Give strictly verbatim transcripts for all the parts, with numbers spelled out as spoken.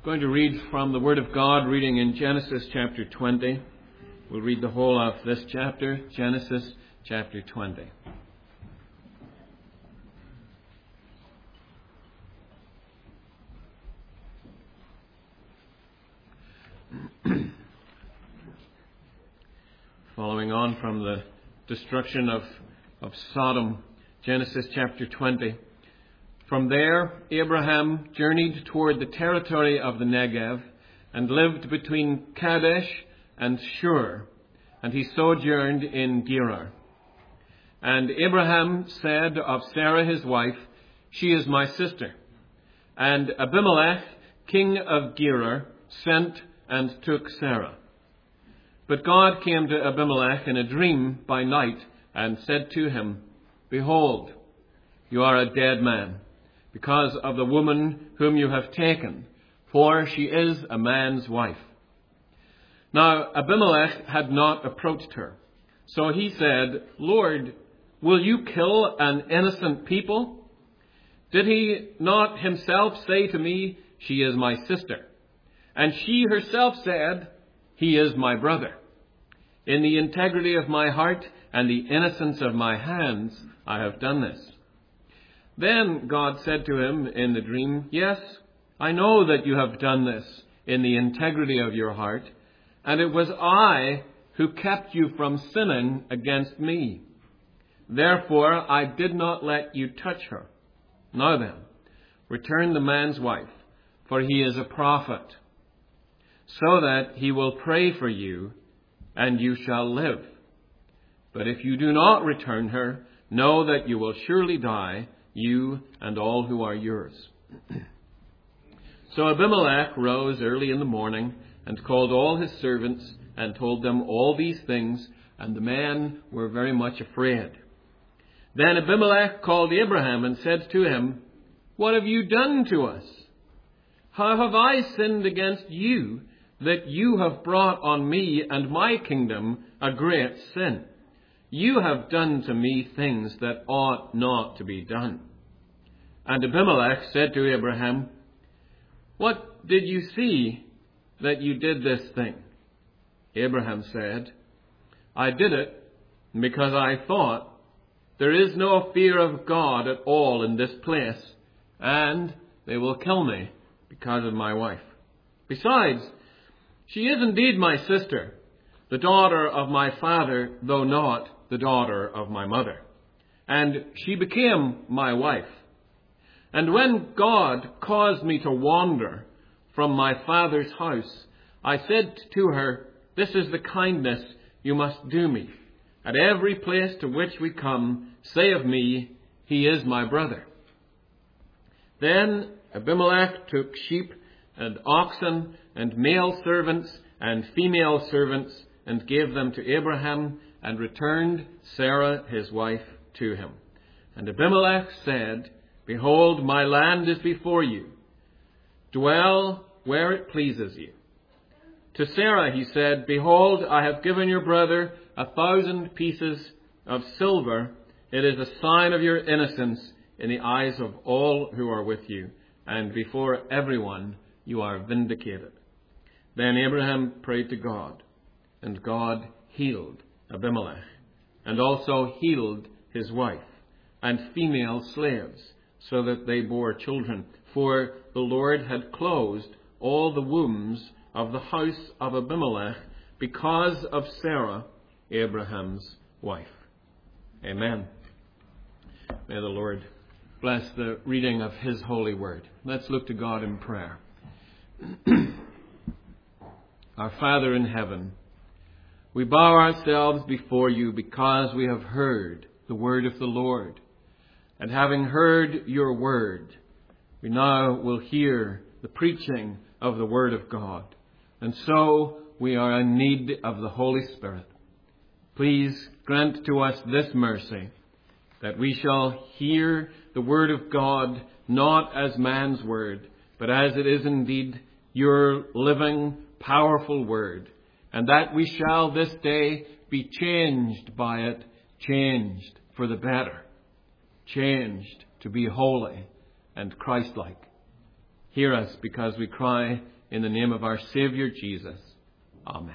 Going to read from the Word of God, reading in Genesis chapter twenty. We'll read the whole of this chapter, Genesis chapter twenty. Following on from the destruction of, of Sodom, Genesis chapter twenty. From there, Abraham journeyed toward the territory of the Negev and lived between Kadesh and Shur, and he sojourned in Gerar. And Abraham said of Sarah his wife, "She is my sister." And Abimelech, king of Gerar, sent and took Sarah. But God came to Abimelech in a dream by night and said to him, "Behold, you are a dead man, because of the woman whom you have taken, for she is a man's wife." Now Abimelech had not approached her. So he said, "Lord, will you kill an innocent people? Did he not himself say to me, 'She is my sister'? And she herself said, 'He is my brother.' In the integrity of my heart and the innocence of my hands, I have done this." Then God said to him in the dream, "Yes, I know that you have done this in the integrity of your heart, and it was I who kept you from sinning against me. Therefore, I did not let you touch her. Now then, return the man's wife, for he is a prophet, so that he will pray for you, and you shall live. But if you do not return her, know that you will surely die, you and all who are yours." So Abimelech rose early in the morning and called all his servants and told them all these things, and the men were very much afraid. Then Abimelech called Abraham and said to him, "What have you done to us? How have I sinned against you that you have brought on me and my kingdom a great sin? You have done to me things that ought not to be done." And Abimelech said to Abraham, "What did you see that you did this thing?" Abraham said, "I did it because I thought, there is no fear of God at all in this place, and they will kill me because of my wife. Besides, she is indeed my sister, the daughter of my father, though not the daughter of my mother. And she became my wife. And when God caused me to wander from my father's house, I said to her, 'This is the kindness you must do me. At every place to which we come, say of me, he is my brother.' Then Abimelech took sheep and oxen and male servants and female servants and gave them to Abraham and returned Sarah his wife to him. And Abimelech said, 'Behold, my land is before you. Dwell where it pleases you.' To Sarah he said, 'Behold, I have given your brother a thousand pieces of silver. It is a sign of your innocence in the eyes of all who are with you, and before everyone you are vindicated.' Then Abraham prayed to God, and God healed Abimelech, and also healed his wife and female slaves, so that they bore children. For the Lord had closed all the wombs of the house of Abimelech because of Sarah, Abraham's wife." Amen. May the Lord bless the reading of his holy word. Let's look to God in prayer. Our Father in heaven, we bow ourselves before you because we have heard the word of the Lord. And having heard your word, we now will hear the preaching of the word of God. And so we are in need of the Holy Spirit. Please grant to us this mercy, that we shall hear the word of God not as man's word, but as it is indeed your living, powerful word, and that we shall this day be changed by it, changed for the better, changed to be holy and Christ-like. Hear us because we cry in the name of our Savior Jesus. Amen.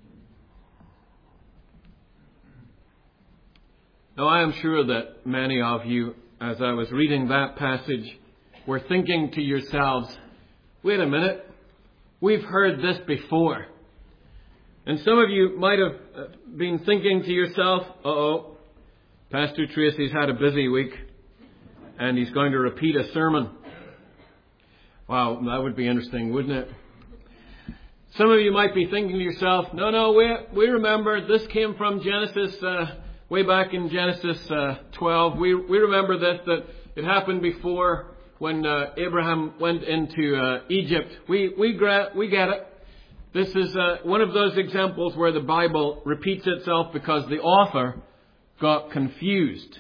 Now, I am sure that many of you, as I was reading that passage, were thinking to yourselves, wait a minute, we've heard this before. And some of you might have been thinking to yourself, uh-oh, Pastor Tracy's had a busy week, and he's going to repeat a sermon. Wow, that would be interesting, wouldn't it? Some of you might be thinking to yourself, no, no, we we remember this came from Genesis, uh, way back in Genesis uh, twelve. We we remember this, that it happened before when uh, Abraham went into uh, Egypt. We we gra- we get it. This is uh, one of those examples where the Bible repeats itself because the author got confused.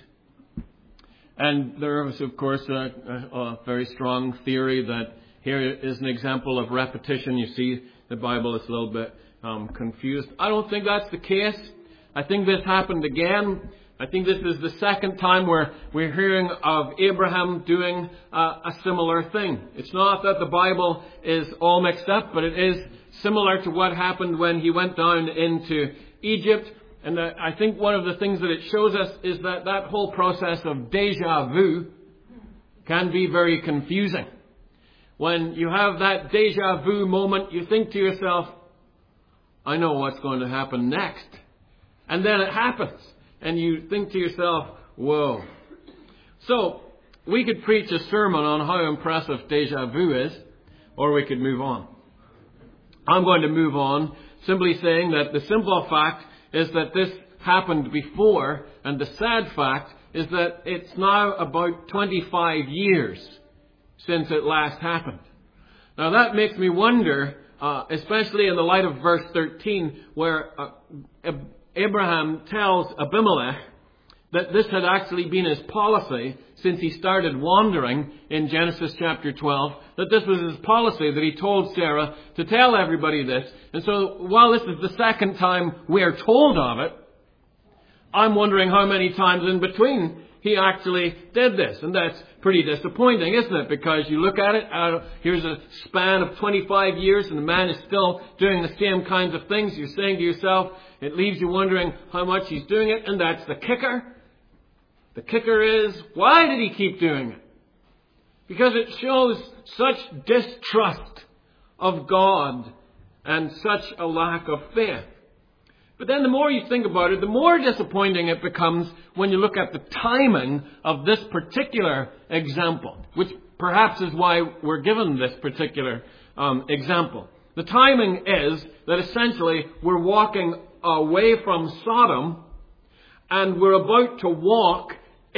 And there is, of course, a, a, a very strong theory that here is an example of repetition. You see, the Bible is a little bit um, confused. I don't think that's the case. I think this happened again. I think this is the second time where we're hearing of Abraham doing uh, a similar thing. It's not that the Bible is all mixed up, but it is similar to what happened when he went down into Egypt. And uh, I think one of the things that it shows us is that that whole process of déjà vu can be very confusing. When you have that déjà vu moment, you think to yourself, I know what's going to happen next. And then it happens. And you think to yourself, whoa. So, we could preach a sermon on how impressive déjà vu is, or we could move on. I'm going to move on, simply saying that the simple fact is that this happened before, and the sad fact is that it's now about twenty-five years since it last happened. Now that makes me wonder, uh, especially in the light of verse thirteen, where uh, Abraham tells Abimelech that this had actually been his policy since he started wandering in Genesis chapter twelve, that this was his policy, that he told Sarah to tell everybody this. And so while this is the second time we're told of it, I'm wondering how many times in between he actually did this. And that's pretty disappointing, isn't it? Because you look at it, uh, here's a span of twenty-five years and the man is still doing the same kinds of things. You're saying to yourself, it leaves you wondering how much he's doing it. And that's the kicker. The kicker is, why did he keep doing it? Because it shows such distrust of God and such a lack of faith. But then the more you think about it, the more disappointing it becomes when you look at the timing of this particular example, which perhaps is why we're given this particular um, example. The timing is that essentially we're walking away from Sodom and we're about to walk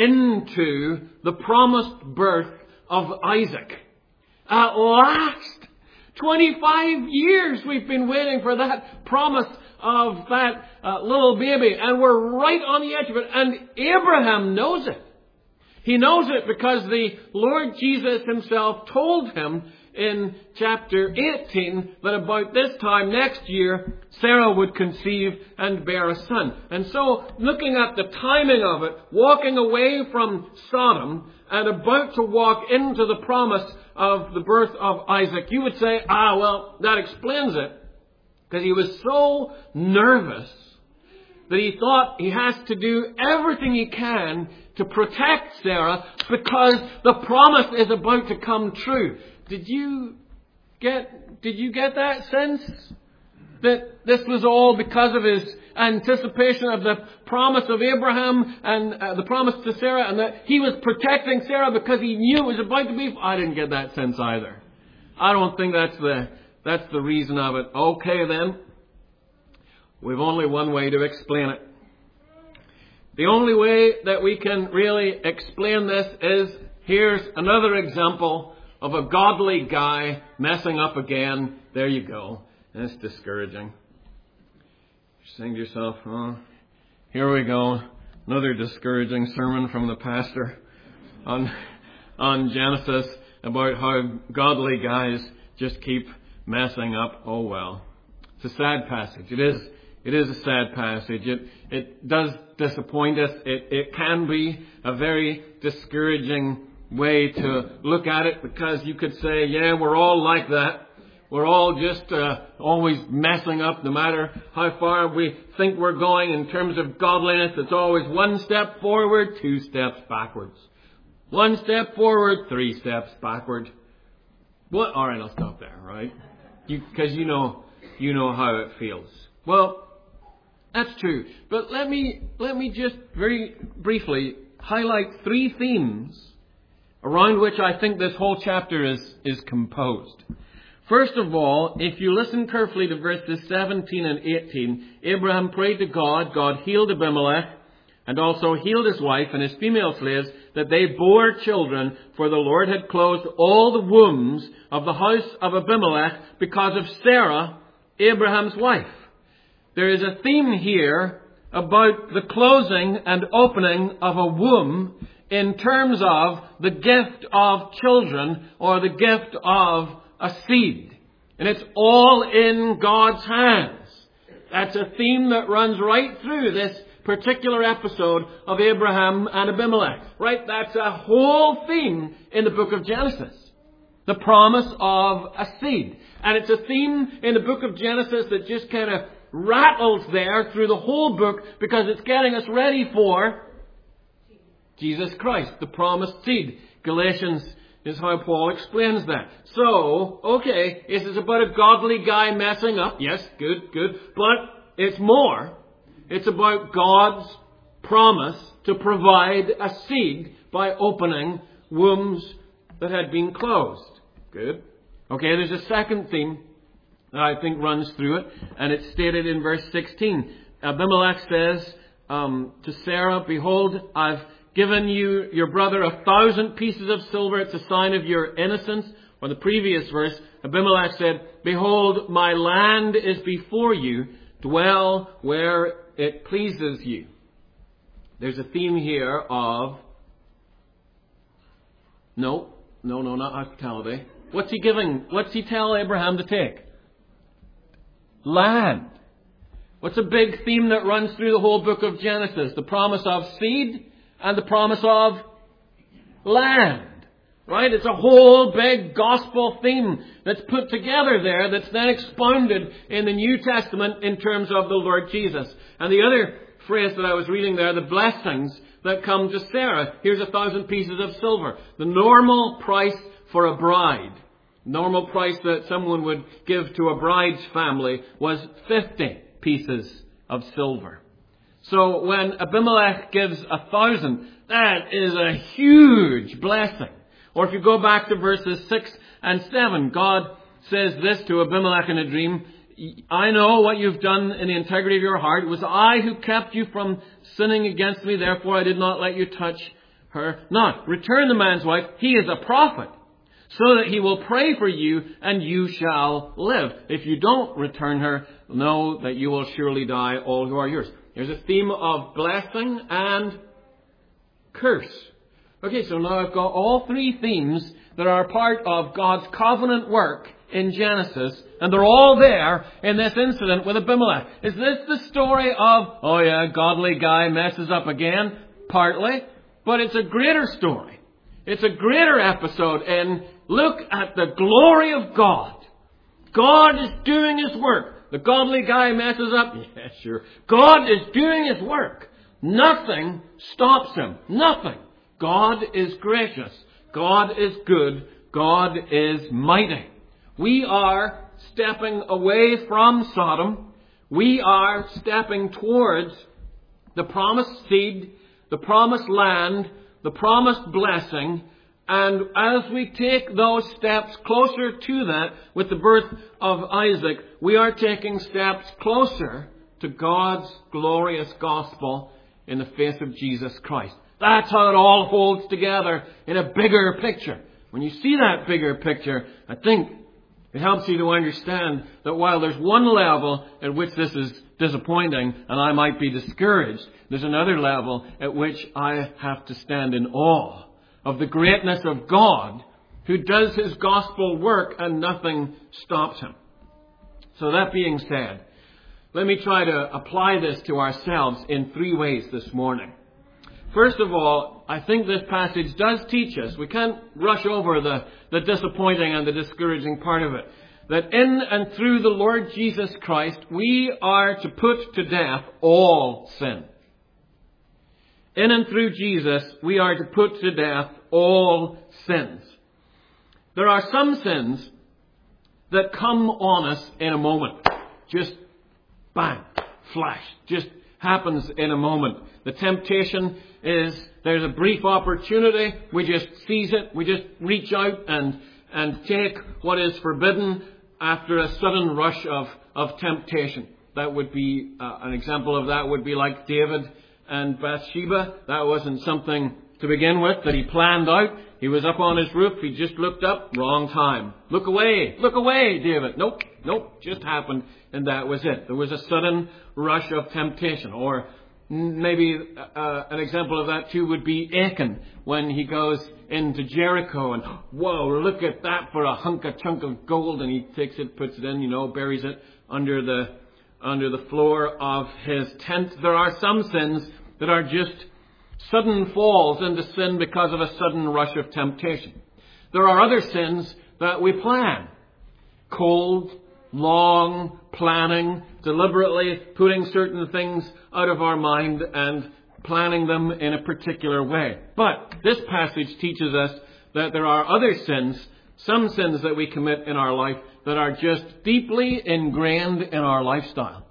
into the promised birth of Isaac. At last! twenty-five years we've been waiting for that promise of that uh, little baby, and we're right on the edge of it. And Abraham knows it. He knows it because the Lord Jesus himself told him in chapter eighteen that about this time next year, Sarah would conceive and bear a son. And so, looking at the timing of it, walking away from Sodom and about to walk into the promise of the birth of Isaac, you would say, ah, well, that explains it. Because he was so nervous that he thought he has to do everything he can to protect Sarah because the promise is about to come true. Did you get, did you get that sense? That this was all because of his anticipation of the promise of Abraham and uh, the promise to Sarah, and that he was protecting Sarah because he knew it was about to be. I didn't get that sense either. I don't think that's the that's the reason of it. Okay then, we've only one way to explain it. The only way that we can really explain this is, here's another example of a godly guy messing up again. There you go. That's discouraging. You're saying to yourself, oh, here we go. Another discouraging sermon from the pastor on, on Genesis about how godly guys just keep messing up. Oh well. It's a sad passage. It is, it is a sad passage. It, it does disappoint us. It, it can be a very discouraging way to look at it, because you could say, yeah, we're all like that. We're all just uh, always messing up no matter how far we think we're going in terms of godliness. It's always one step forward, two steps backwards. One step forward, three steps backward. What? All right, I'll stop there, right? Because you, you know, you know how it feels. Well, that's true. But let me let me just very briefly highlight three themes around which I think this whole chapter is is composed. First of all, if you listen carefully to verses seventeen and eighteen, Abraham prayed to God. God healed Abimelech and also healed his wife and his female slaves, that they bore children, for the Lord had closed all the wombs of the house of Abimelech because of Sarah, Abraham's wife. There is a theme here about the closing and opening of a womb in terms of the gift of children or the gift of a seed. And it's all in God's hands. That's a theme that runs right through this particular episode of Abraham and Abimelech. Right? That's a whole theme in the book of Genesis. The promise of a seed. And it's a theme in the book of Genesis that just kind of rattles there through the whole book because it's getting us ready for Jesus Christ, the promised seed. Galatians is how Paul explains that. So, okay, this is about a godly guy messing up. Yes, good, good. But it's more. It's about God's promise to provide a seed by opening wombs that had been closed. Good. Okay, there's a second theme that I think runs through it, and it's stated in verse sixteen. Abimelech says um, to Sarah, "Behold, I've given you, your brother, a thousand pieces of silver. It's a sign of your innocence." Or the previous verse, Abimelech said, "Behold, my land is before you. Dwell where it pleases you." There's a theme here of... No, no, no, not hospitality. What's he giving? What's he tell Abraham to take? Land. What's a big theme that runs through the whole book of Genesis? The promise of seed and the promise of land. Right? It's a whole big gospel theme that's put together there that's then expounded in the New Testament in terms of the Lord Jesus. And the other phrase that I was reading there, the blessings that come to Sarah. Here's a thousand pieces of silver. The normal price for a bride, normal price that someone would give to a bride's family, was fifty pieces of silver. So when Abimelech gives a thousand, that is a huge blessing. Or if you go back to verses six and seven, God says this to Abimelech in a dream: "I know what you've done in the integrity of your heart. It was I who kept you from sinning against me. Therefore I did not let you touch her. Not return the man's wife. He is a prophet, so that he will pray for you and you shall live. If you don't return her, know that you will surely die, all who are yours." There's a theme of blessing and curse. Okay, so now I've got all three themes that are part of God's covenant work in Genesis, and they're all there in this incident with Abimelech. Is this the story of, oh yeah, godly guy messes up again? Partly. But it's a greater story. It's a greater episode, and look at the glory of God. God is doing His work. The godly guy messes up? Yeah, sure. God is doing His work. Nothing stops Him. Nothing. God is gracious. God is good. God is mighty. We are stepping away from Sodom. We are stepping towards the promised seed, the promised land, the promised blessing. And as we take those steps closer to that with the birth of Isaac, we are taking steps closer to God's glorious gospel in the face of Jesus Christ. That's how it all holds together in a bigger picture. When you see that bigger picture, I think it helps you to understand that while there's one level at which this is disappointing and I might be discouraged, there's another level at which I have to stand in awe of the greatness of God, who does His gospel work and nothing stops Him. So that being said, let me try to apply this to ourselves in three ways this morning. First of all, I think this passage does teach us, we can't rush over the, the disappointing and the discouraging part of it, that in and through the Lord Jesus Christ, we are to put to death all sin. In and through Jesus, we are to put to death all sins. There are some sins that come on us in a moment. Just bang, flash, just happens in a moment. The temptation is, there's a brief opportunity, we just seize it, we just reach out and, and take what is forbidden after a sudden rush of, of temptation. That would be, uh, an example of that would be like David and Bathsheba. That wasn't something to begin with that he planned out. He was up on his roof, he just looked up, wrong time. Look away, look away, David. Nope, nope, just happened, and that was it. There was a sudden rush of temptation. Or maybe uh, an example of that too would be Achan, when he goes into Jericho and, whoa, look at that for a hunk, a chunk of gold, and he takes it, puts it in, you know, buries it under the under the floor of his tent. There are some sins that are just sudden falls into sin because of a sudden rush of temptation. There are other sins that we plan. Cold, long planning, deliberately putting certain things out of our mind and planning them in a particular way. But this passage teaches us that there are other sins, some sins that we commit in our life that are just deeply ingrained in our lifestyle,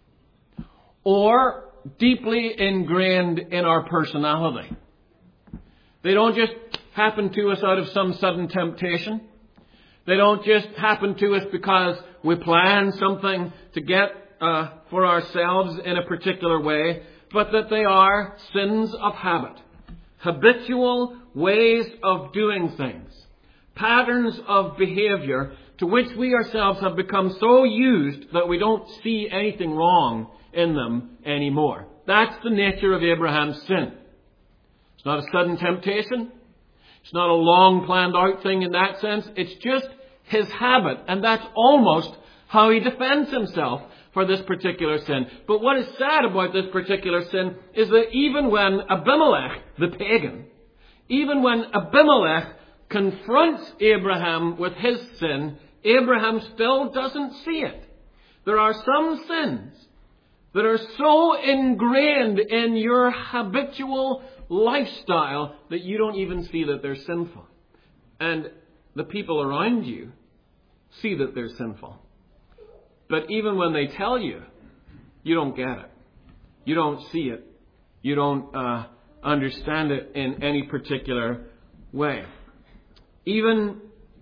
or deeply ingrained in our personality. They don't just happen to us out of some sudden temptation. They don't just happen to us because we plan something to get uh, for ourselves in a particular way, but that they are sins of habit, habitual ways of doing things, patterns of behavior to which we ourselves have become so used that we don't see anything wrong in them anymore. That's the nature of Abraham's sin. It's not a sudden temptation. It's not a long planned out thing in that sense. It's just his habit. And that's almost how he defends himself for this particular sin. But what is sad about this particular sin is that even when Abimelech, the pagan, even when Abimelech confronts Abraham with his sin, Abraham still doesn't see it. There are some sins that are so ingrained in your habitual lifestyle that you don't even see that they're sinful. And the people around you see that they're sinful. But even when they tell you, you don't get it. You don't see it. You don't uh, understand it in any particular way. Even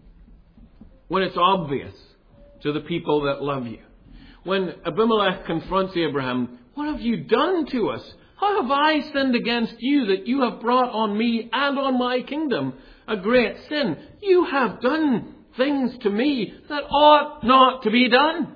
when it's obvious to the people that love you. When Abimelech confronts Abraham, what have you done to us? How have I sinned against you that you have brought on me and on my kingdom a great sin? You have done things to me that ought not to be done.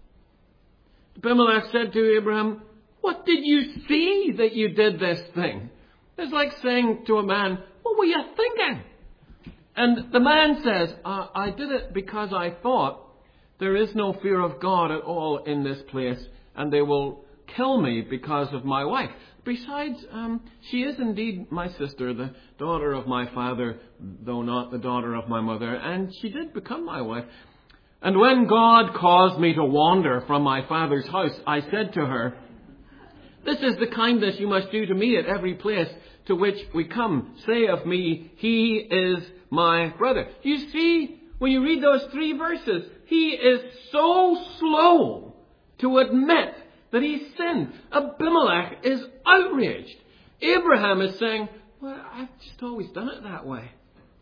Abimelech said to Abraham, what did you see that you did this thing? It's like saying to a man, what were you thinking? And the man says, uh, I did it because I thought there is no fear of God at all in this place, and they will kill me because of my wife. Besides, um, she is indeed my sister, the daughter of my father, though not the daughter of my mother, and she did become my wife. And when God caused me to wander from my father's house, I said to her, this is the kindness you must do to me at every place to which we come. Say of me, he is my brother. You see, when you read those three verses, he is so slow to admit that he sinned. Abimelech is outraged. Abraham is saying, well, I've just always done it that way.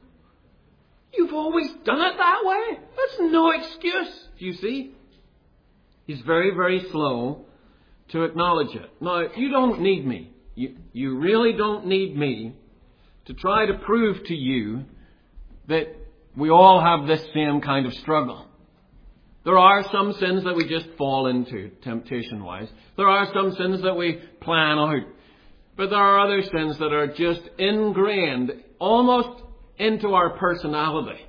You've always done it that way? That's no excuse, you see. He's very, very slow to acknowledge it. Now, you don't need me. You, you really don't need me to try to prove to you that we all have this same kind of struggle. There are some sins that we just fall into, temptation-wise. There are some sins that we plan out. But there are other sins that are just ingrained almost into our personality,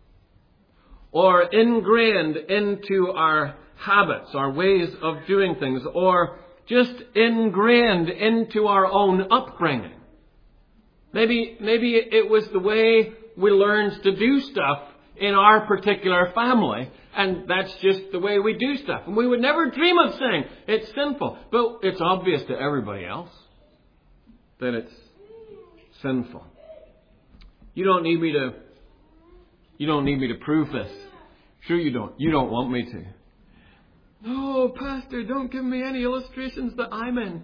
or ingrained into our habits, our ways of doing things, or just ingrained into our own upbringing. Maybe, maybe it was the way we learned to do stuff in our particular family. And that's just the way we do stuff. And we would never dream of saying it's sinful. But it's obvious to everybody else that it's sinful. You don't need me to, you don't need me to prove this. Sure you don't. You don't want me to. No, Pastor, don't give me any illustrations that I'm in.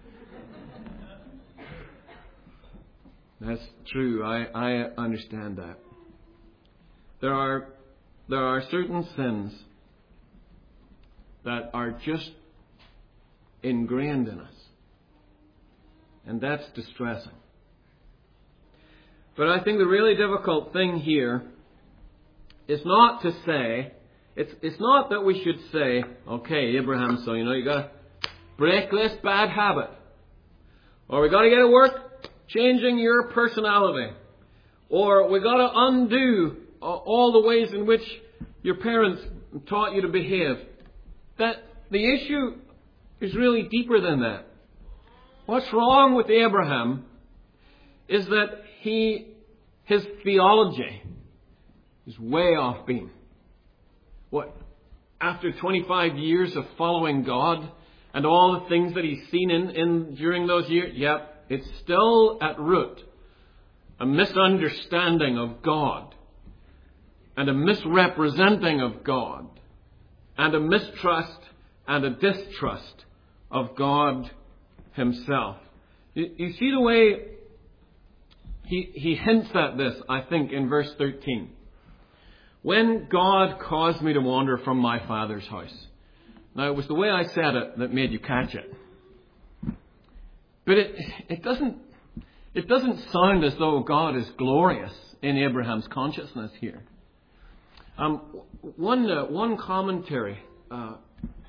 That's true. I, I understand that. There are there are certain sins that are just ingrained in us. And that's distressing. But I think the really difficult thing here is not to say, it's it's not that we should say, okay, Abraham, so you know, you got to break this bad habit. Or we got to get to work changing your personality. Or we got to undo all the ways in which your parents taught you to behave. That the issue is really deeper than that. What's wrong with Abraham is that he, his theology is way off beam. What? After twenty-five years of following God and all the things that he's seen in, in during those years, yep, it's still at root a misunderstanding of God and a misrepresenting of God and a mistrust and a distrust of God himself. You, you see the way he, he hints at this, I think, in verse thirteen. When God caused me to wander from my father's house. Now, it was the way I said it that made you catch it. But it, it doesn't, it doesn't sound as though God is glorious in Abraham's consciousness here. Um, one, uh, one commentary, uh,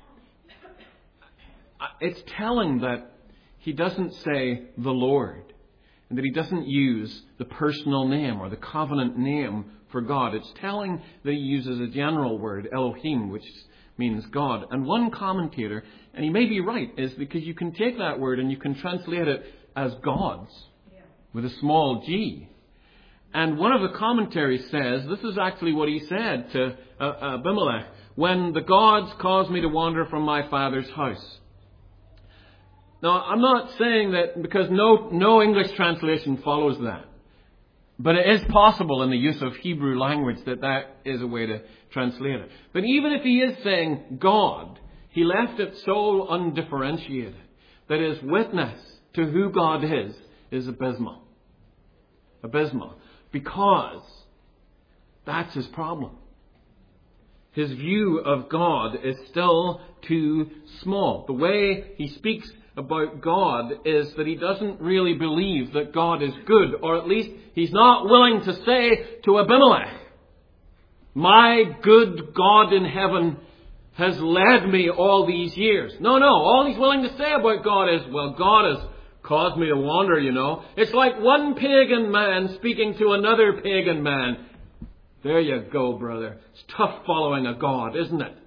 it's telling that he doesn't say the Lord, and that he doesn't use the personal name or the covenant name for God. It's telling that he uses a general word, Elohim, which means God. And one commentator, and he may be right, is because you can take that word and you can translate it as gods with a small g. And one of the commentaries says, this is actually what he said to uh, Abimelech, when the gods caused me to wander from my father's house. Now, I'm not saying that because no, no English translation follows that. But it is possible in the use of Hebrew language that that is a way to translate it. But even if he is saying God, he left it so undifferentiated that his witness to who God is is abysmal. Abysmal. Because that's his problem. His view of God is still too small. The way he speaks about God is that he doesn't really believe that God is good, or at least he's not willing to say to Abimelech, my good God in heaven has led me all these years. No, no, all he's willing to say about God is, well, God has caused me to wander, you know. It's like one pagan man speaking to another pagan man. There you go, brother. It's tough following a God, isn't it?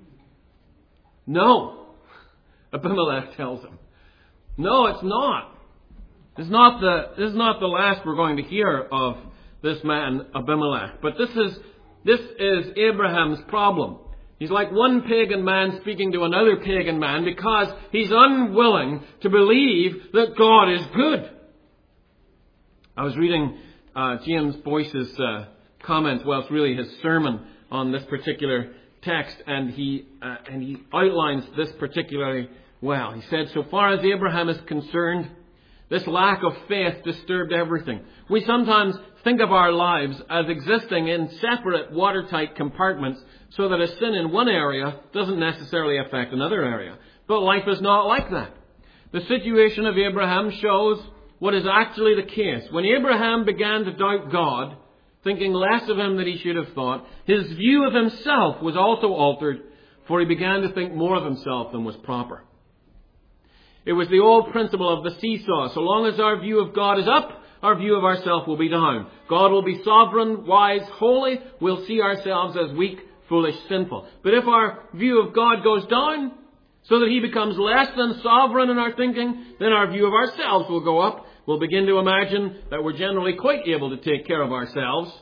No, Abimelech tells him. No, it's not. It's not the, this is not the last we're going to hear of this man, Abimelech. But this is, this is Abraham's problem. He's like one pagan man speaking to another pagan man because he's unwilling to believe that God is good. I was reading uh, James Boyce's uh, comments, well, it's really his sermon on this particular text, and he uh, and he outlines this particularly well. He said, so far as Abraham is concerned, this lack of faith disturbed everything. We sometimes think of our lives as existing in separate watertight compartments so that a sin in one area doesn't necessarily affect another area. But life is not like that. The situation of Abraham shows what is actually the case. When Abraham began to doubt God, thinking less of him than he should have thought, his view of himself was also altered, for he began to think more of himself than was proper. It was the old principle of the seesaw. So long as our view of God is up, our view of ourselves will be down. God will be sovereign, wise, holy. We'll see ourselves as weak, foolish, sinful. But if our view of God goes down, so that he becomes less than sovereign in our thinking, then our view of ourselves will go up. We'll begin to imagine that we're generally quite able to take care of ourselves.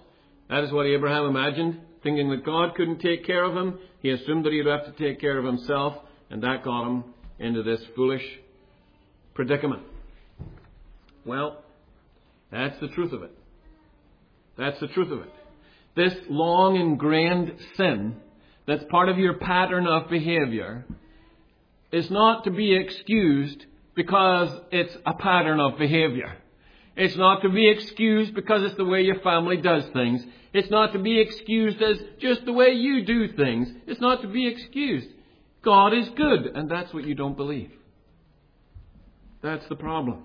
That is what Abraham imagined, thinking that God couldn't take care of him. He assumed that he'd have to take care of himself, and that got him into this foolish predicament. Well, that's the truth of it. That's the truth of it. This long ingrained sin that's part of your pattern of behavior is not to be excused because it's a pattern of behavior. It's not to be excused because it's the way your family does things. It's not to be excused as just the way you do things. It's not to be excused. God is good, and that's what you don't believe. That's the problem.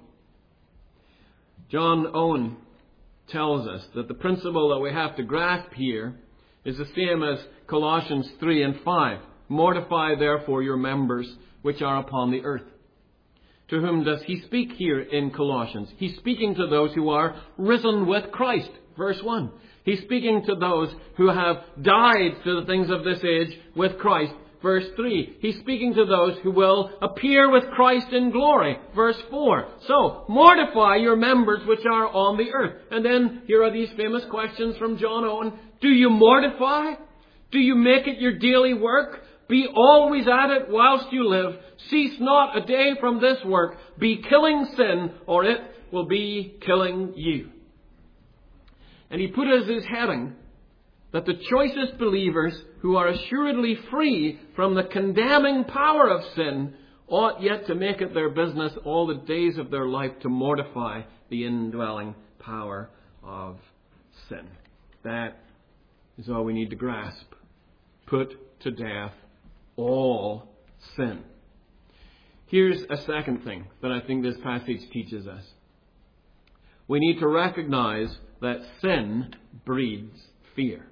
John Owen tells us that the principle that we have to grasp here is the same as Colossians three and five. Mortify therefore your members which are upon the earth. To whom does he speak here in Colossians? He's speaking to those who are risen with Christ. Verse one. He's speaking to those who have died to the things of this age with Christ. Verse three. He's speaking to those who will appear with Christ in glory. Verse four. So, mortify your members which are on the earth. And then here are these famous questions from John Owen. Do you mortify? Do you make it your daily work? Be always at it whilst you live. Cease not a day from this work. Be killing sin, or it will be killing you. And he put as his heading that the choicest believers who are assuredly free from the condemning power of sin ought yet to make it their business all the days of their life to mortify the indwelling power of sin. That is all we need to grasp. Put to death all sin. Here's a second thing that I think this passage teaches us. We need to recognize that sin breeds fear.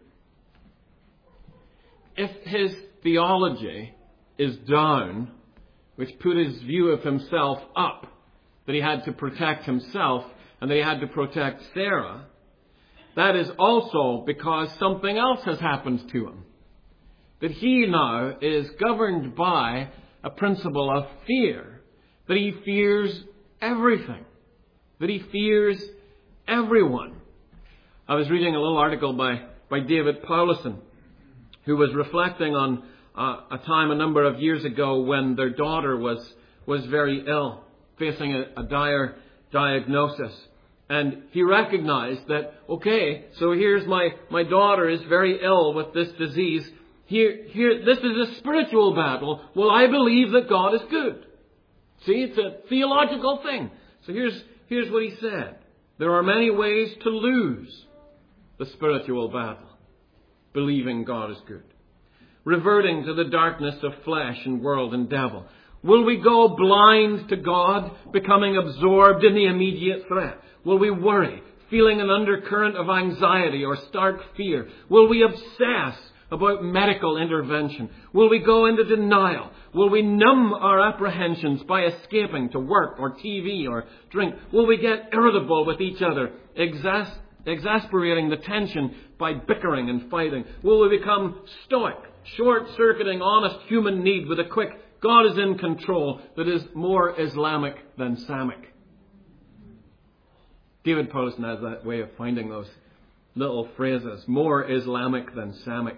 If his theology is down, which put his view of himself up, that he had to protect himself and that he had to protect Sarah, that is also because something else has happened to him. That he now is governed by a principle of fear. That he fears everything. That he fears everyone. I was reading a little article by, by David Powlison, who was reflecting on uh, a time a number of years ago when their daughter was, was very ill, facing a, a dire diagnosis. And he recognized that, okay, so here's my, my daughter is very ill with this disease. Here, here, this is a spiritual battle. Well, I believe that God is good. See, it's a theological thing. So here's, here's what he said. There are many ways to lose the spiritual battle. Believing God is good. Reverting to the darkness of flesh and world and devil. Will we go blind to God, becoming absorbed in the immediate threat? Will we worry, feeling an undercurrent of anxiety or stark fear? Will we obsess about medical intervention? Will we go into denial? Will we numb our apprehensions by escaping to work or T V or drink? Will we get irritable with each other, exas- exasperating the tension by bickering and fighting? Will we become stoic, short-circuiting honest human need with a quick God is in control that is more Islamic than Samic? David Powlison has that way of finding those little phrases. More Islamic than Samic.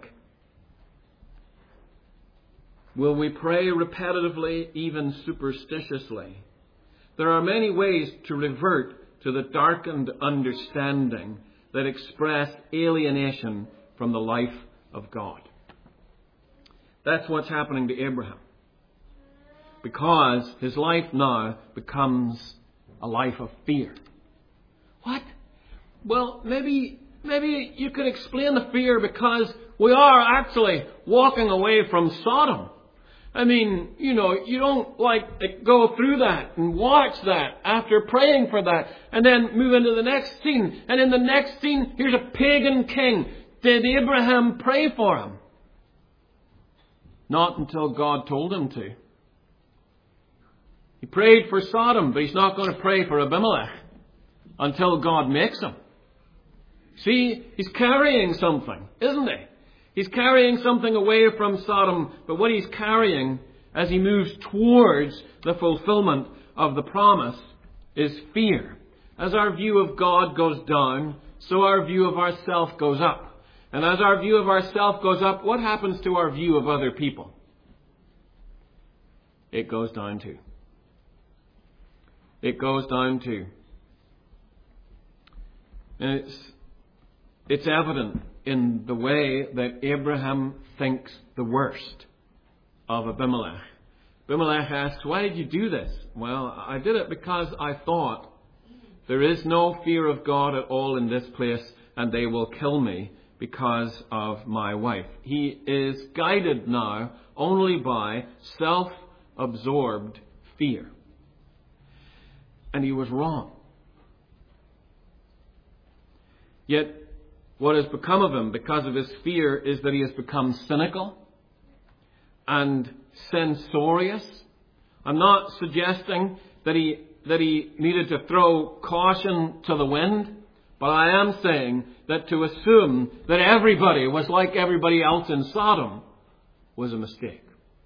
Will we pray repetitively, even superstitiously? There are many ways to revert to the darkened understanding that express alienation from the life of God. That's what's happening to Abraham. Because his life now becomes a life of fear. What? Well, maybe maybe you could explain the fear because we are actually walking away from Sodom. I mean, you know, you don't like go through that and watch that after praying for that and then move into the next scene. And in the next scene, here's a pagan king. Did Abraham pray for him? Not until God told him to. He prayed for Sodom, but he's not going to pray for Abimelech until God makes him. See, he's carrying something, isn't he? He's carrying something away from Sodom, but what he's carrying as he moves towards the fulfillment of the promise is fear. As our view of God goes down, so our view of ourself goes up. And as our view of ourself goes up, what happens to our view of other people? It goes down too. It goes down too. And it's, it's evident in the way that Abraham thinks the worst of Abimelech. Abimelech asks, why did you do this? Well, I did it because I thought, there is no fear of God at all in this place, and they will kill me because of my wife. He is guided now only by self-absorbed fear. And he was wrong. Yet, what has become of him because of his fear is that he has become cynical and censorious. I'm not suggesting that he that he needed to throw caution to the wind, but I am saying that to assume that everybody was like everybody else in Sodom was a mistake.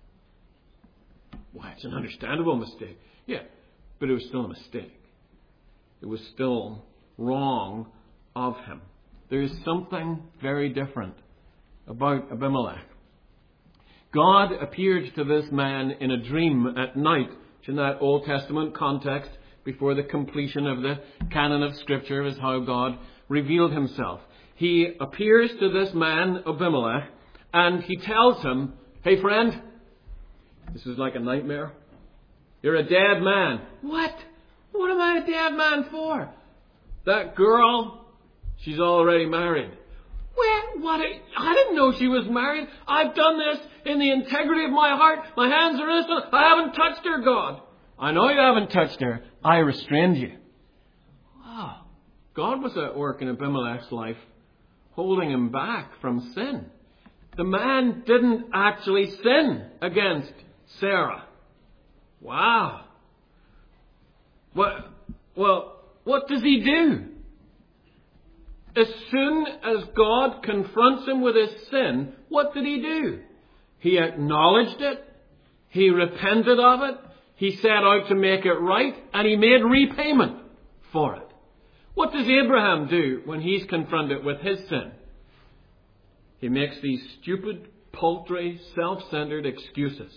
Why, it's an understandable mistake. Yeah, but it was still a mistake. It was still wrong of him. There is something very different about Abimelech. God appeared to this man in a dream at night. In that Old Testament context, before the completion of the canon of Scripture, is how God revealed himself. He appears to this man, Abimelech, and he tells him, hey friend, this is like a nightmare. You're a dead man. What? What am I a dead man for? That girl, she's already married. Well, what? I didn't know she was married. I've done this in the integrity of my heart. My hands are innocent. I haven't touched her, God. I know you haven't touched her. I restrained you. Wow. God was at work in Abimelech's life, holding him back from sin. The man didn't actually sin against Sarah. Wow. What? Well, what does he do? As soon as God confronts him with his sin, what did he do? He acknowledged it. He repented of it. He set out to make it right. And he made repayment for it. What does Abraham do when he's confronted with his sin? He makes these stupid, paltry, self-centered excuses.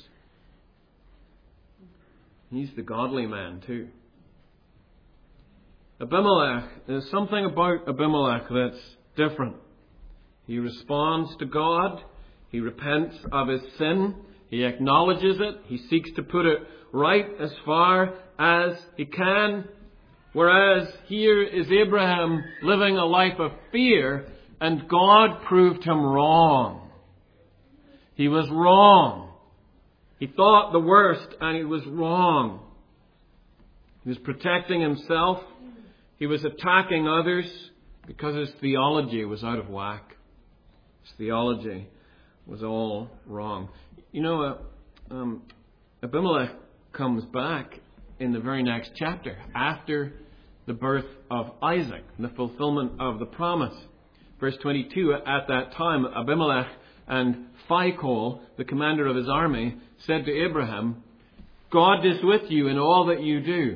He's the godly man too. Abimelech, there's something about Abimelech that's different. He responds to God. He repents of his sin. He acknowledges it. He seeks to put it right as far as he can. Whereas here is Abraham living a life of fear, and God proved him wrong. He was wrong. He thought the worst, and he was wrong. He was protecting himself. He was attacking others because his theology was out of whack. His theology was all wrong. You know, uh, um, Abimelech comes back in the very next chapter after the birth of Isaac and the fulfillment of the promise. Verse twenty-two, at that time Abimelech and Phicol, the commander of his army, said to Abraham, God is with you in all that you do.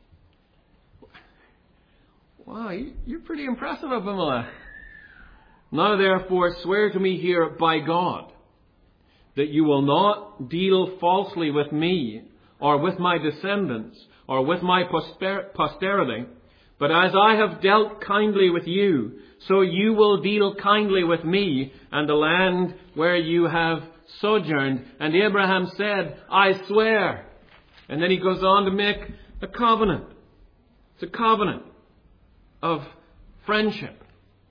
Wow, you're pretty impressive, Abimelech. Now therefore swear to me here by God that you will not deal falsely with me or with my descendants or with my poster- posterity, but as I have dealt kindly with you, so you will deal kindly with me and the land where you have sojourned. And Abraham said, I swear. And then he goes on to make a covenant. It's a covenant of friendship.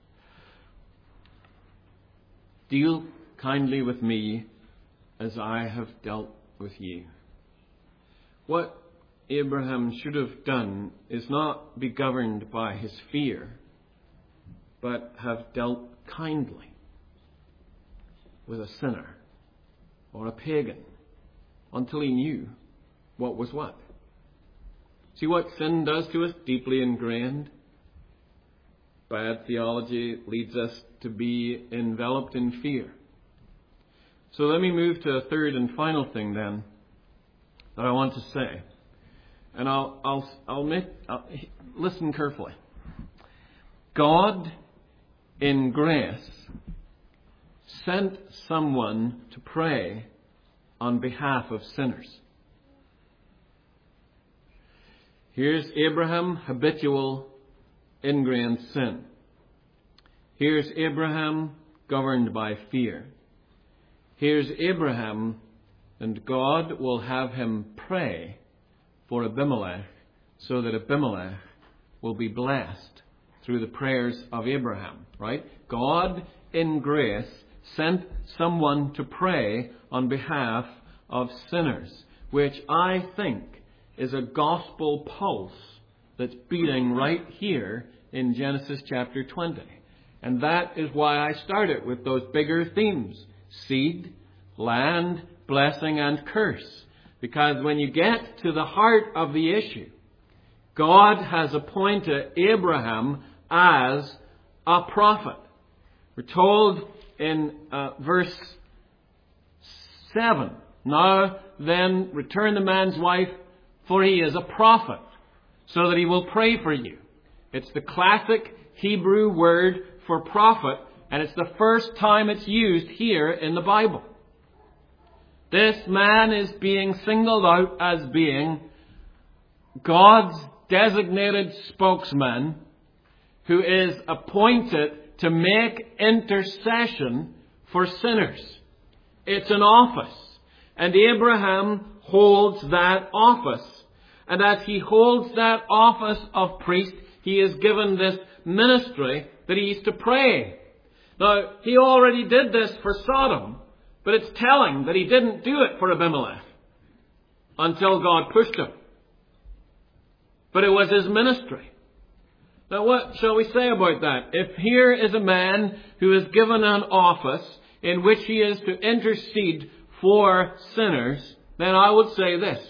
Deal kindly with me as I have dealt with you. What Abraham should have done is not be governed by his fear, but have dealt kindly with a sinner or a pagan until he knew what was what. See what sin does to us? Deeply ingrained. Bad theology leads us to be enveloped in fear. So let me move to a third and final thing then that I want to say. And I'll, I'll, I'll make, I'll, listen carefully. God, in grace, sent someone to pray on behalf of sinners. Here's Abraham, habitual, ingrained sin. Here's Abraham, governed by fear. Here's Abraham, and God will have him pray for Abimelech so that Abimelech will be blessed through the prayers of Abraham. Right? God, in grace, sent someone to pray on behalf of sinners, which I think is a gospel pulse that's beating right here in Genesis chapter twenty. And that is why I started with those bigger themes: seed, land, blessing, and curse. Because when you get to the heart of the issue, God has appointed Abraham as a prophet. We're told in uh, verse seven, "Now then return the man's wife, for he is a prophet, so that he will pray for you." It's the classic Hebrew word for prophet, and it's the first time it's used here in the Bible. This man is being singled out as being God's designated spokesman who is appointed to make intercession for sinners. It's an office, and Abraham holds that office. And as he holds that office of priest, he is given this ministry that he is to pray. Now, he already did this for Sodom, but it's telling that he didn't do it for Abimelech until God pushed him. But it was his ministry. Now, what shall we say about that? If here is a man who is given an office in which he is to intercede for sinners, then I would say this: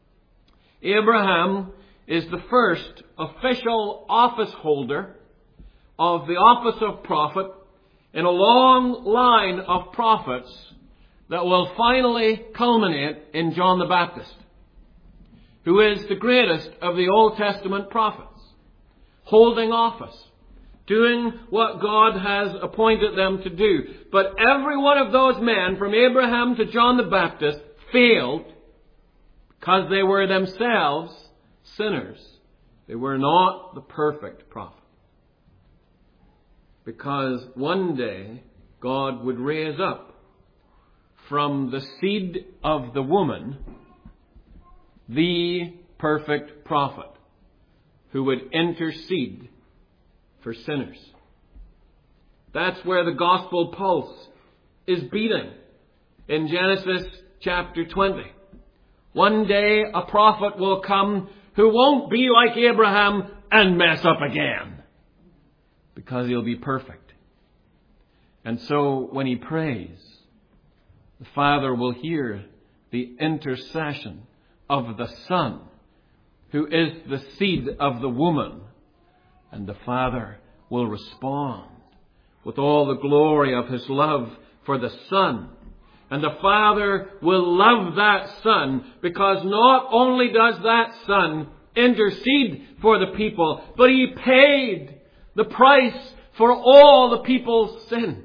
Abraham is the first official office holder of the office of prophet in a long line of prophets that will finally culminate in John the Baptist, who is the greatest of the Old Testament prophets, holding office, doing what God has appointed them to do. But every one of those men, from Abraham to John the Baptist, failed because they were themselves sinners. They were not the perfect prophet. Because one day God would raise up from the seed of the woman the perfect prophet who would intercede for sinners. That's where the gospel pulse is beating in Genesis chapter twenty. One day a prophet will come who won't be like Abraham and mess up again, because he'll be perfect. And so when he prays, the Father will hear the intercession of the Son, who is the seed of the woman, and the Father will respond with all the glory of his love for the Son. And the Father will love that Son, because not only does that Son intercede for the people, but he paid the price for all the people's sin.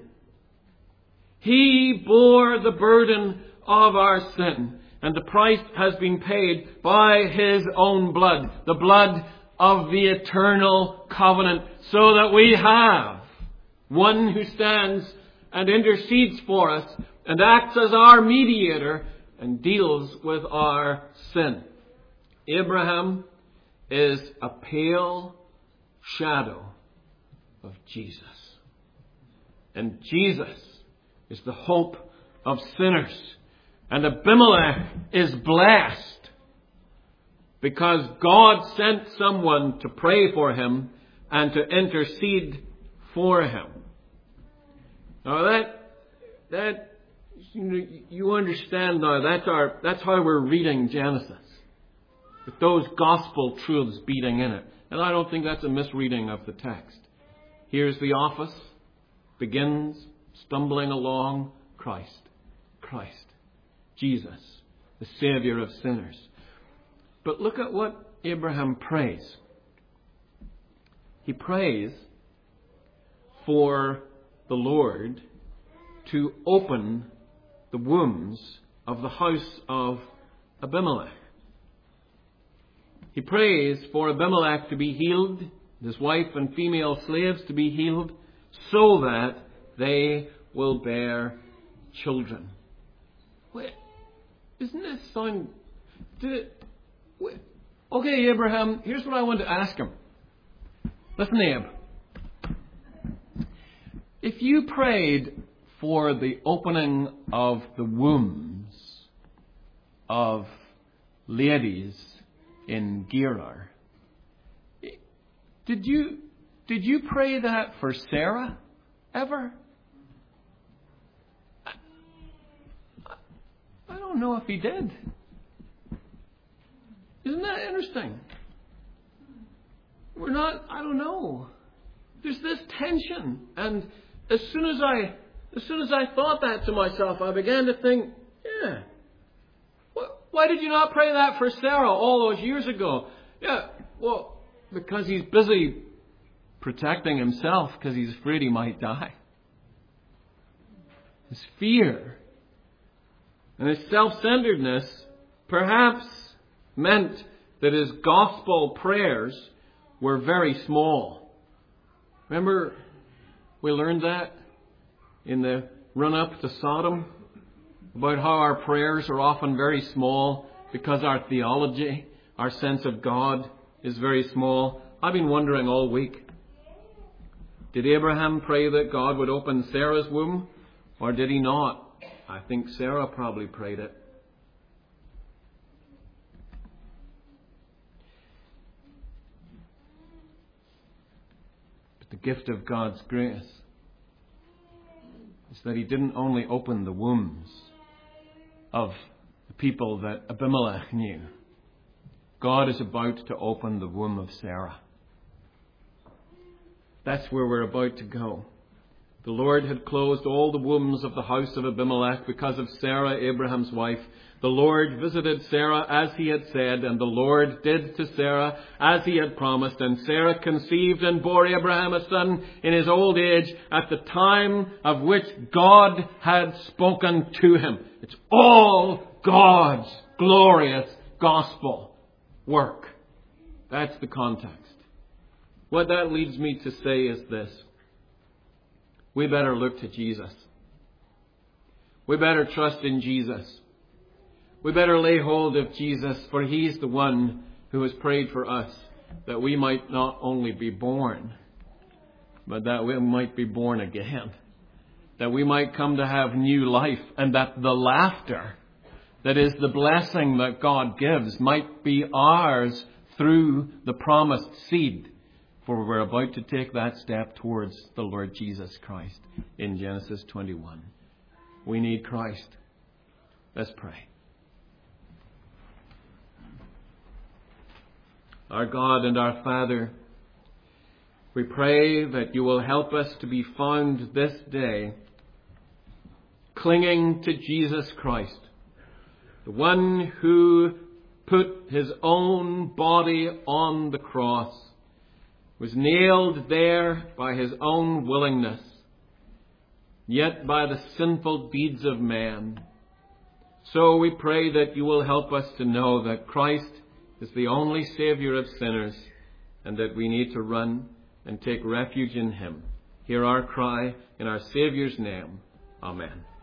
He bore the burden of our sin, and the price has been paid by his own blood, the blood of the eternal covenant, so that we have one who stands and intercedes for us and acts as our mediator and deals with our sin. Abraham is a pale shadow of Jesus. And Jesus is the hope of sinners. And Abimelech is blessed because God sent someone to pray for him and to intercede for him. Now that, that, you understand now, that's our, that's how we're reading Genesis, with those gospel truths beating in it. And I don't think that's a misreading of the text. Here's the office, begins stumbling along, Christ, Christ, Jesus, the Savior of sinners. But look at what Abraham prays. He prays for the Lord to open the wombs of the house of Abimelech. He prays for Abimelech to be healed, his wife and female slaves to be healed, so that they will bear children. Wait, doesn't this sound... Did it, wait, okay, Abraham, here's what I want to ask him. Listen, Abe. If you prayed for the opening of the wombs of ladies in Gerar, did you did you pray that for Sarah ever? I, I don't know if he did. Isn't that interesting? We're not, I don't know. There's this tension, and as soon as I as soon as I thought that to myself, I began to think, yeah, why did you not pray that for Sarah all those years ago? Yeah, well, because he's busy protecting himself because he's afraid he might die. His fear and his self-centeredness perhaps meant that his gospel prayers were very small. Remember, we learned that in the run-up to Sodom, about how our prayers are often very small because our theology, our sense of God, is very small. I've been wondering all week, did Abraham pray that God would open Sarah's womb, or did he not? I think Sarah probably prayed it. But the gift of God's grace is that he didn't only open the wombs of the people that Abimelech knew. God is about to open the womb of Sarah. That's where we're about to go. The Lord had closed all the wombs of the house of Abimelech because of Sarah, Abraham's wife. The Lord visited Sarah as he had said, and the Lord did to Sarah as he had promised. And Sarah conceived and bore Abraham a son in his old age at the time of which God had spoken to him. It's all God's glorious gospel work. That's the context. What that leads me to say is this. We better look to Jesus. We better trust in Jesus. We better lay hold of Jesus, for he's the one who has prayed for us that we might not only be born, but that we might be born again. That we might come to have new life, and that the laughter that is the blessing that God gives might be ours through the promised seed. For we're about to take that step towards the Lord Jesus Christ in Genesis twenty-one. We need Christ. Let's pray. Our God and our Father, we pray that you will help us to be found this day clinging to Jesus Christ, the one who put his own body on the cross, was nailed there by his own willingness, yet by the sinful deeds of man. So we pray that you will help us to know that Christ is the only Savior of sinners, and that we need to run and take refuge in him. Hear our cry in our Saviour's name. Amen.